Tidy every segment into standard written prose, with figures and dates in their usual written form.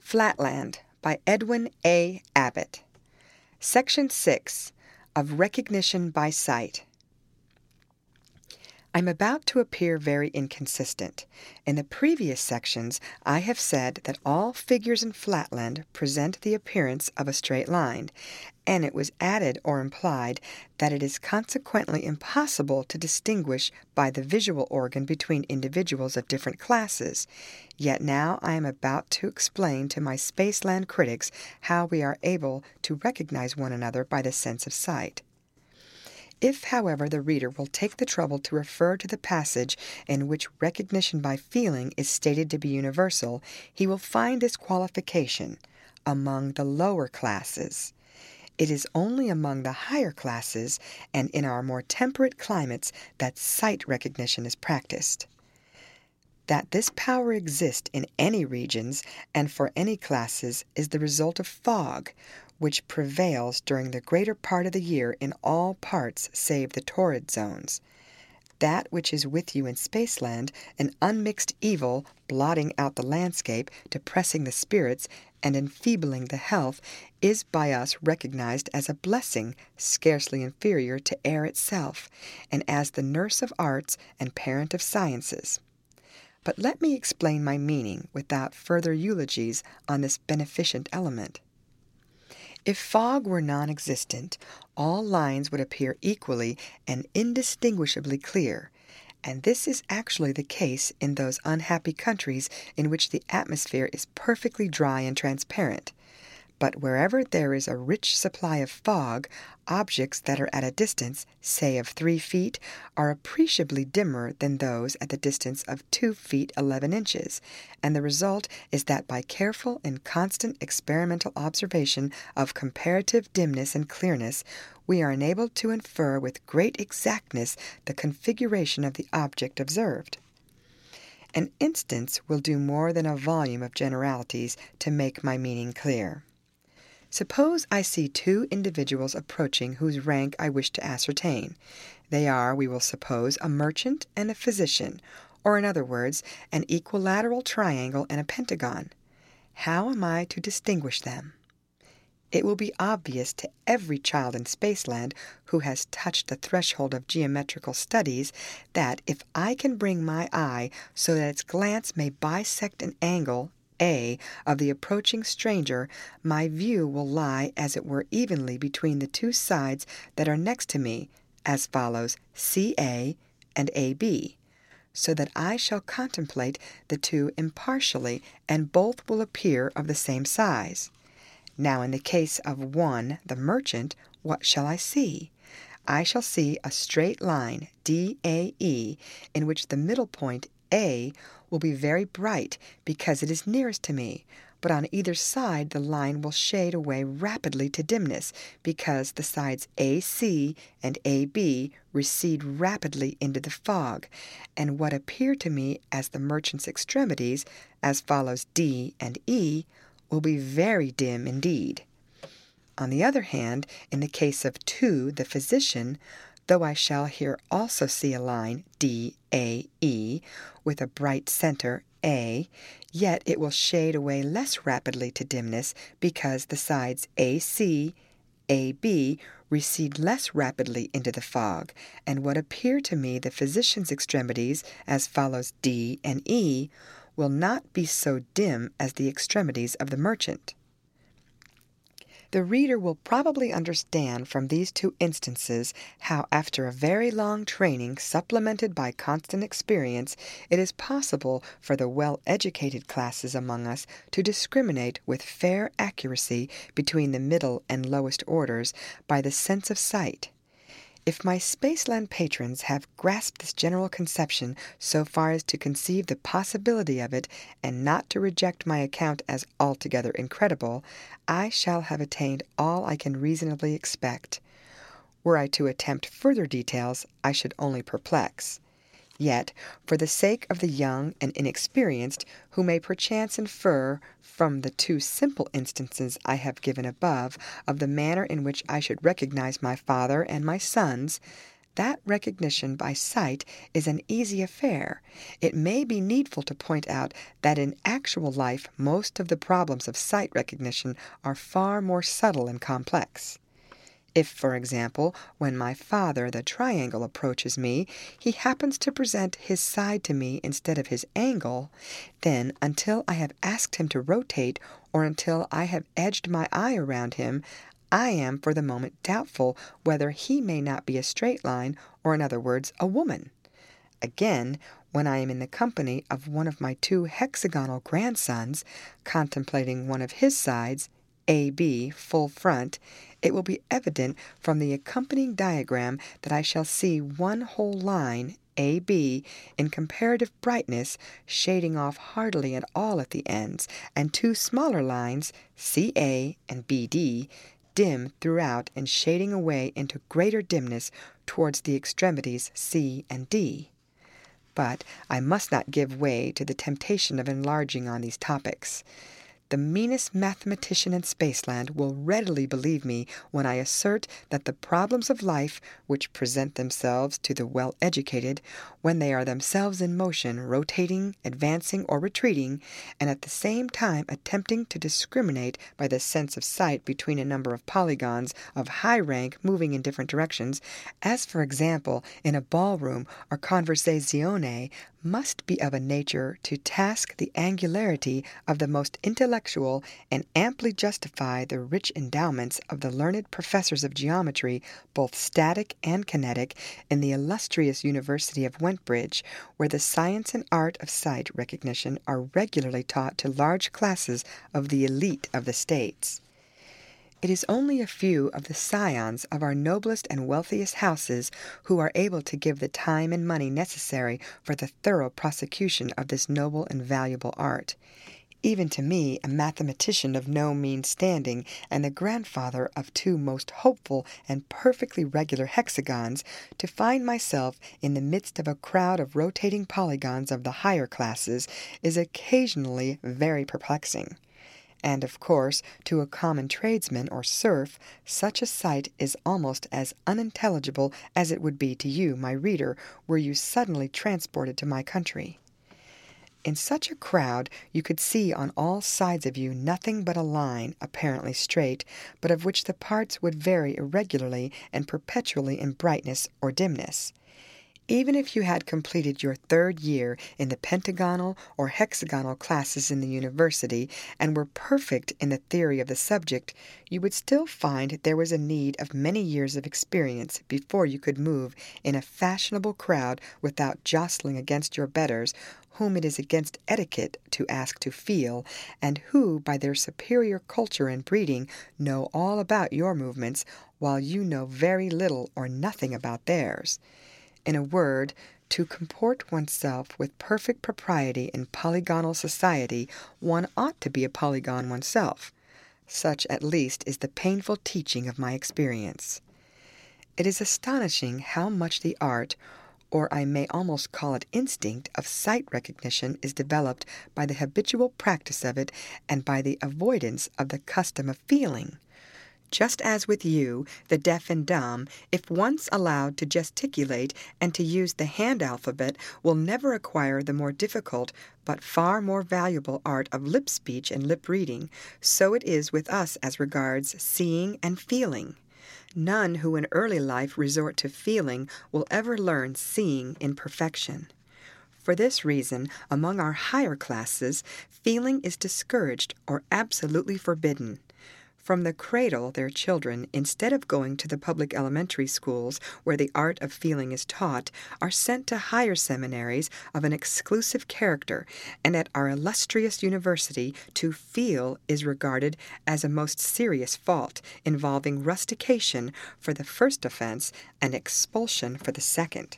Flatland by Edwin A. Abbott. Section 6 of Recognition by Sight. I'm about to appear very inconsistent. In the previous sections, I have said that all figures in Flatland present the appearance of a straight line, and it was added or implied that it is consequently impossible to distinguish by the visual organ between individuals of different classes. Yet now I am about to explain to my Spaceland critics how we are able to recognize one another by the sense of sight. If, however, the reader will take the trouble to refer to the passage in which recognition by feeling is stated to be universal, he will find this qualification among the lower classes. It is only among the higher classes and in our more temperate climates that sight recognition is practiced. That this power exists in any regions and for any classes is the result of fog, which prevails during the greater part of the year in all parts save the torrid zones. That which is with you in Spaceland, an unmixed evil, blotting out the landscape, depressing the spirits, and enfeebling the health, is by us recognized as a blessing scarcely inferior to air itself, and as the nurse of arts and parent of sciences. But let me explain my meaning without further eulogies on this beneficent element. If fog were non-existent, all lines would appear equally and indistinguishably clear, and this is actually the case in those unhappy countries in which the atmosphere is perfectly dry and transparent. But wherever there is a rich supply of fog, objects that are at a distance, say of 3 feet, are appreciably dimmer than those at the distance of 2 feet 11 inches, and the result is that by careful and constant experimental observation of comparative dimness and clearness, we are enabled to infer with great exactness the configuration of the object observed. An instance will do more than a volume of generalities to make my meaning clear. Suppose I see 2 individuals approaching whose rank I wish to ascertain. They are, we will suppose, a merchant and a physician, or in other words, an equilateral triangle and a pentagon. How am I to distinguish them? It will be obvious to every child in Spaceland who has touched the threshold of geometrical studies that if I can bring my eye so that its glance may bisect an angle A of the approaching stranger, my view will lie as it were evenly between the 2 sides that are next to me, as follows: CA and AB, so that I shall contemplate the 2 impartially, and both will appear of the same size. Now, in the case of one, the merchant, what shall I see? I shall see a straight line, DAE, in which the middle point, A, will be very bright because it is nearest to me, but on either side the line will shade away rapidly to dimness because the sides AC and AB recede rapidly into the fog, and what appear to me as the merchant's extremities, as follows D and E, will be very dim indeed. On the other hand, in the case of 2, the physician, though I shall here also see a line DAE with a bright center A, yet it will shade away less rapidly to dimness because the sides AC, AB recede less rapidly into the fog, and what appear to me the physician's extremities, as follows D and E, will not be so dim as the extremities of the merchant. The reader will probably understand from these 2 instances how, after a very long training supplemented by constant experience, it is possible for the well-educated classes among us to discriminate with fair accuracy between the middle and lowest orders by the sense of sight. If my Spaceland patrons have grasped this general conception so far as to conceive the possibility of it and not to reject my account as altogether incredible, I shall have attained all I can reasonably expect. Were I to attempt further details, I should only perplex. Yet, for the sake of the young and inexperienced, who may perchance infer from the 2 simple instances I have given above of the manner in which I should recognize my father and my sons, That recognition by sight is an easy affair. It may be needful to point out that in actual life most of the problems of sight recognition are far more subtle and complex. If, for example, when my father, the triangle, approaches me, he happens to present his side to me instead of his angle, then until I have asked him to rotate or until I have edged my eye around him, I am for the moment doubtful whether he may not be a straight line, or in other words, a woman. Again, when I am in the company of one of my 2 hexagonal grandsons, contemplating one of his sides, AB, full front, it will be evident from the accompanying diagram that I shall see one whole line, AB, in comparative brightness, shading off hardly at all at the ends, and 2 smaller lines, CA and BD, dim throughout and shading away into greater dimness towards the extremities C and D. But I must not give way to the temptation of enlarging on these topics. The meanest mathematician in Spaceland will readily believe me when I assert that the problems of life, which present themselves to the well-educated, when they are themselves in motion, rotating, advancing, or retreating, and at the same time attempting to discriminate by the sense of sight between a number of polygons of high rank moving in different directions, as for example in a ballroom or conversazione, must be of a nature to task the angularity of the most intellectual and amply justify the rich endowments of the learned professors of geometry, both static and kinetic, in the illustrious University of Wentbridge, where the science and art of sight recognition are regularly taught to large classes of the elite of the States. It is only a few of the scions of our noblest and wealthiest houses who are able to give the time and money necessary for the thorough prosecution of this noble and valuable art. Even to me, a mathematician of no mean standing, and the grandfather of 2 most hopeful and perfectly regular hexagons, to find myself in the midst of a crowd of rotating polygons of the higher classes is occasionally very perplexing. And, of course, to a common tradesman or serf, such a sight is almost as unintelligible as it would be to you, my reader, were you suddenly transported to my country. In such a crowd you could see on all sides of you nothing but a line, apparently straight, but of which the parts would vary irregularly and perpetually in brightness or dimness. Even if you had completed your 3rd year in the pentagonal or hexagonal classes in the university and were perfect in the theory of the subject, you would still find there was a need of many years of experience before you could move in a fashionable crowd without jostling against your betters, whom it is against etiquette to ask to feel, and who, by their superior culture and breeding, know all about your movements, while you know very little or nothing about theirs. In a word, to comport oneself with perfect propriety in polygonal society, one ought to be a polygon oneself. Such, at least, is the painful teaching of my experience. It is astonishing how much the art, or I may almost call it instinct, of sight recognition is developed by the habitual practice of it and by the avoidance of the custom of feeling. Just as with you, the deaf and dumb, if once allowed to gesticulate and to use the hand alphabet, will never acquire the more difficult but far more valuable art of lip speech and lip reading, so it is with us as regards seeing and feeling. None who in early life resort to feeling will ever learn seeing in perfection. For this reason, among our higher classes, feeling is discouraged or absolutely forbidden. From the cradle, their children, instead of going to the public elementary schools where the art of feeling is taught, are sent to higher seminaries of an exclusive character, and at our illustrious university to feel is regarded as a most serious fault, involving rustication for the first offense and expulsion for the second.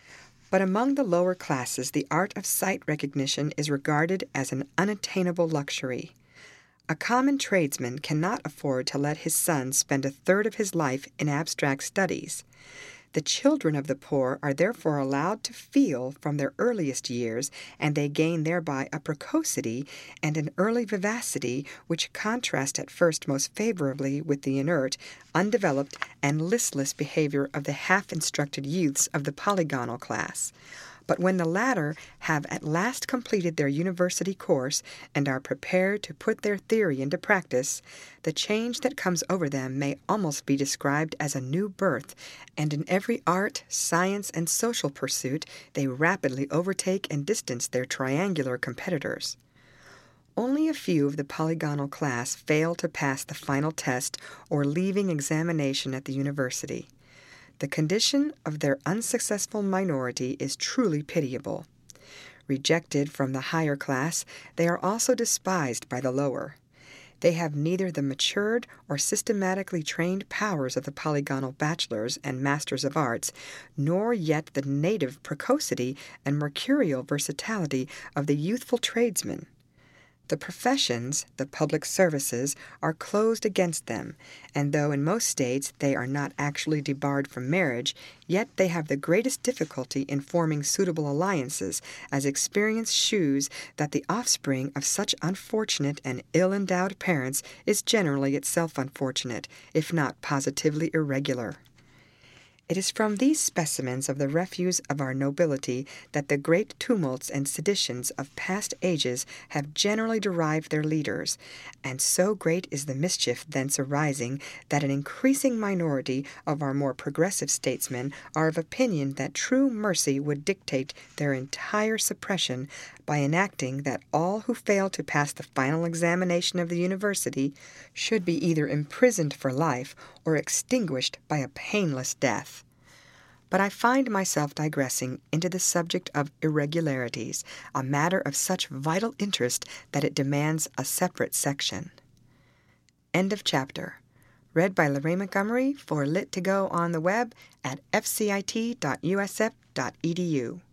But among the lower classes, the art of sight recognition is regarded as an unattainable luxury. A common tradesman cannot afford to let his son spend 1/3 of his life in abstract studies. The children of the poor are therefore allowed to feel from their earliest years, and they gain thereby a precocity and an early vivacity which contrast at first most favorably with the inert, undeveloped, and listless behavior of the half-instructed youths of the polygonal class. But when the latter have at last completed their university course and are prepared to put their theory into practice, the change that comes over them may almost be described as a new birth, and in every art, science, and social pursuit they rapidly overtake and distance their triangular competitors. Only a few of the polygonal class fail to pass the final test or leaving examination at the university. The condition of their unsuccessful minority is truly pitiable. Rejected from the higher class, they are also despised by the lower. They have neither the matured or systematically trained powers of the polygonal bachelors and masters of arts, nor yet the native precocity and mercurial versatility of the youthful tradesmen. The professions, the public services, are closed against them, and though in most states they are not actually debarred from marriage, yet they have the greatest difficulty in forming suitable alliances, as experience shews that the offspring of such unfortunate and ill-endowed parents is generally itself unfortunate, if not positively irregular. It is from these specimens of the refuse of our nobility that the great tumults and seditions of past ages have generally derived their leaders, and so great is the mischief thence arising that an increasing minority of our more progressive statesmen are of opinion that true mercy would dictate their entire suppression by enacting that all who fail to pass the final examination of the university should be either imprisoned for life or extinguished by a painless death. But I find myself digressing into the subject of irregularities, a matter of such vital interest that it demands a separate section. End of chapter. Read by Lorraine Montgomery for Lit2Go on the web at fcit.usf.edu.